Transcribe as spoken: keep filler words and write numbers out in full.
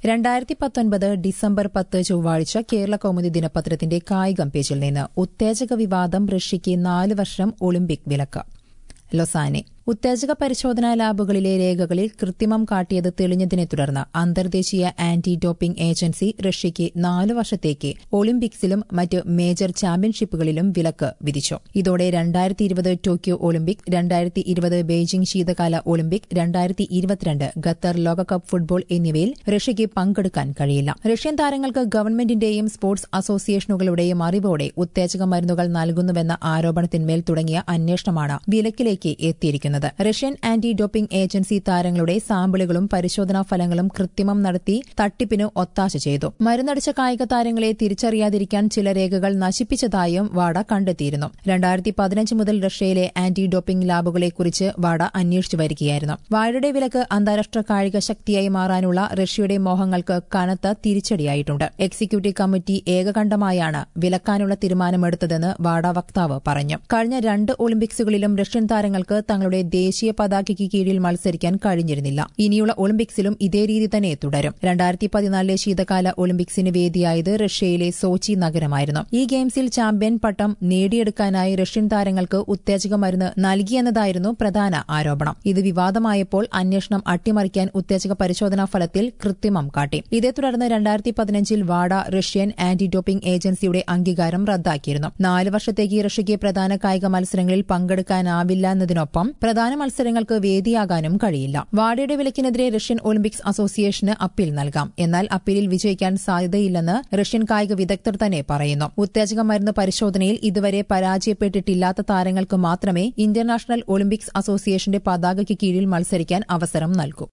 രണ്ടായിരത്തി പത്തൊൻപത് ഡിസംബർ പത്ത് ചൊവ്വാഴ്ച കേരള കൗമുദി ദിനപത്രത്തിന്റെ കായികം പേജിൽ നിന്ന് ഉത്തേജക വിവാദം റഷ്യയ്ക്ക് നാല് വർഷം ഒളിമ്പിക് വിലക്ക്. ലൊസാനെ ഉത്തേജക പരിശോധനാ ലാബുകളിലെ രേഖകളിൽ കൃത്രിമം കാട്ടിയത് തെളിഞ്ഞതിനെ തുടർന്ന് അന്തർദേശീയ ആന്റി ഡോപ്പിംഗ് ഏജൻസി റഷ്യയ്ക്ക് നാല് വർഷത്തേക്ക് ഒളിമ്പിക്സിലും മറ്റ് മേജർ ചാമ്പ്യൻഷിപ്പുകളിലും വിലക്ക് വിധിച്ചു. ഇതോടെ രണ്ടായിരത്തി ഇരുപത് ടോക്കിയോ ഒളിമ്പിക്, രണ്ടായിരത്തി ഇരുപത് ബെയ്ജിംഗ് ശീതകാല ഒളിമ്പിക്, രണ്ടായിരത്തി ഇരുപത്തിരണ്ട് ഖത്തർ ലോകകപ്പ് ഫുട്ബോൾ എന്നിവയിൽ റഷ്യയ്ക്ക് പങ്കെടുക്കാൻ കഴിയില്ല. റഷ്യൻ താരങ്ങൾക്ക് ഗവൺമെന്റിന്റെയും സ്പോർട്സ് അസോസിയേഷനുകളുടെയും അറിവോടെ ഉത്തേജക മരുന്നുകൾ നൽകുന്നുവെന്ന ആരോപണത്തിന്മേൽ തുടങ്ങിയ അന്വേഷണമാണ് വിലക്കിലേക്ക് എത്തിയിരിക്കുന്നത്. റഷ്യൻ ആന്റി ഡോപ്പിംഗ് ഏജൻസി താരങ്ങളുടെ സാമ്പിളുകളും പരിശോധനാ ഫലങ്ങളും കൃത്രിമം നടത്തി തട്ടിപ്പിന് ഒത്താശ ചെയ്തു. മരുന്നടിച്ച കായിക താരങ്ങളെ തിരിച്ചറിയാതിരിക്കാൻ ചില രേഖകൾ നശിപ്പിച്ചതായും വാഡ കണ്ടെത്തിയിരുന്നു. രണ്ടായിരത്തി പതിനഞ്ച് മുതൽ റഷ്യയിലെ ആന്റി ഡോപ്പിംഗ് ലാബുകളെക്കുറിച്ച് വാഡ അന്വേഷിച്ചു വരികയായിരുന്നു. വാഡയുടെ വിലക്ക് അന്താരാഷ്ട്ര കായിക ശക്തിയായി മാറാനുള്ള റഷ്യയുടെ മോഹങ്ങൾക്ക് കനത്ത തിരിച്ചടിയായിട്ടുണ്ട്. എക്സിക്യൂട്ടീവ് കമ്മിറ്റി ഏകകണ്ഠമായാണ് വിലക്കാനുള്ള തീരുമാനമെടുത്തതെന്ന് വാഡ വക്താവ് പറഞ്ഞു. കഴിഞ്ഞ രണ്ട് ഒളിമ്പിക്സുകളിലും റഷ്യൻ താരങ്ങൾക്ക് തങ്ങളുടെ ദേശീയ പതാകയ്ക്ക് കീഴിൽ മത്സരിക്കാൻ കഴിഞ്ഞിരുന്നില്ല. ഇനിയുള്ള ഒളിമ്പിക്സിലും ഇതേ രീതി തന്നെ തുടരും. രണ്ടായിരത്തി പതിനാലിലെ ശീതകാല ഒളിമ്പിക്സിന് വേദിയായത് റഷ്യയിലെ സോച്ചി നഗരമായിരുന്നു. ഈ ഗെയിംസിൽ ചാമ്പ്യൻ പട്ടം നേടിയെടുക്കാനായി റഷ്യൻ താരങ്ങൾക്ക് ഉത്തേജക മരുന്ന് നൽകിയെന്നതായിരുന്നു പ്രധാന ആരോപണം. ഇത് വിവാദമായപ്പോൾ അന്വേഷണം അട്ടിമറിക്കാൻ ഉത്തേജക പരിശോധനാ ഫലത്തിൽ കൃത്രിമം കാട്ടി. ഇതേ തുടർന്ന് രണ്ടായിരത്തി പതിനഞ്ചിൽ വാഡ റഷ്യൻ ആന്റി ഡോപ്പിംഗ് ഏജൻസിയുടെ അംഗീകാരം റദ്ദാക്കിയിരുന്നു. നാല് വർഷത്തേക്ക് റഷ്യയ്ക്ക് പ്രധാന കായിക മത്സരങ്ങളിൽ പങ്കെടുക്കാനാവില്ല എന്നതിനൊപ്പം പ്രധാന മത്സരങ്ങൾക്ക് വേദിയാകാനും കഴിയില്ല. വാഡയുടെ വിലക്കിനെതിരെ റഷ്യൻ ഒളിമ്പിക്സ് അസോസിയേഷന് അപ്പീൽ നൽകാം. എന്നാൽ അപ്പീലിൽ വിജയിക്കാൻ സാധ്യതയില്ലെന്ന് റഷ്യൻ കായിക വിദഗ്ധർ തന്നെ പറയുന്നു. ഉത്തേജക മരുന്ന് പരിശോധനയിൽ ഇതുവരെ പരാജയപ്പെട്ടിട്ടില്ലാത്ത താരങ്ങൾക്ക് മാത്രമേ ഇന്റർനാഷണൽ ഒളിമ്പിക്സ് അസോസിയേഷന്റെ പതാകയ്ക്ക് കീഴിൽ മത്സരിക്കാൻ അവസരം നൽകൂ.